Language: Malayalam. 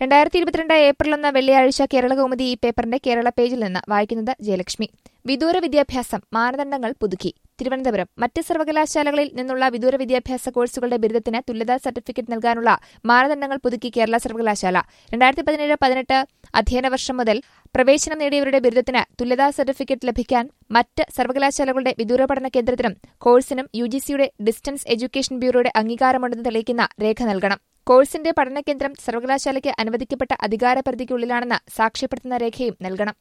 2022 ഏപ്രിൽ 1 വെള്ളിയാഴ്ച കേരളകൗമുദി ഈ പേപ്പറിന്റെ കേരള പേജിൽ നിന്ന് വായിക്കുന്നത് ജയലക്ഷ്മി. വിദൂര വിദ്യാഭ്യാസം മാനദണ്ഡങ്ങൾ പുതുക്കി. തിരുവനന്തപുരം. മറ്റ് സർവകലാശാലകളിൽ നിന്നുള്ള വിദൂര വിദ്യാഭ്യാസ കോഴ്സുകളുടെ ബിരുദത്തിന് തുല്യതാ സർട്ടിഫിക്കറ്റ് നൽകാനുള്ള മാനദണ്ഡങ്ങൾ പുതുക്കി കേരള സർവകലാശാല. 2017-18 അധ്യയന വർഷം മുതൽ പ്രവേശനം നേടിയവരുടെ ബിരുദത്തിന് തുല്യതാ സർട്ടിഫിക്കറ്റ് ലഭിക്കാൻ മറ്റ് സർവകലാശാലകളുടെ വിദൂര പഠന കേന്ദ്രത്തിനും കോഴ്സിനും യുജിസിയുടെ ഡിസ്റ്റൻസ് എഡ്യൂക്കേഷൻ ബ്യൂറോയുടെ അംഗീകാരമുണ്ടെന്ന് തെളിയിക്കുന്ന രേഖ നൽകണം. കോഴ്സിന്റെ പഠനകേന്ദ്രം സർവകലാശാലയ്ക്ക് അനുവദിക്കപ്പെട്ട അധികാരപരിധിക്കുള്ളിലാണെന്ന് സാക്ഷ്യപ്പെടുത്തുന്ന രേഖയും നൽകണം.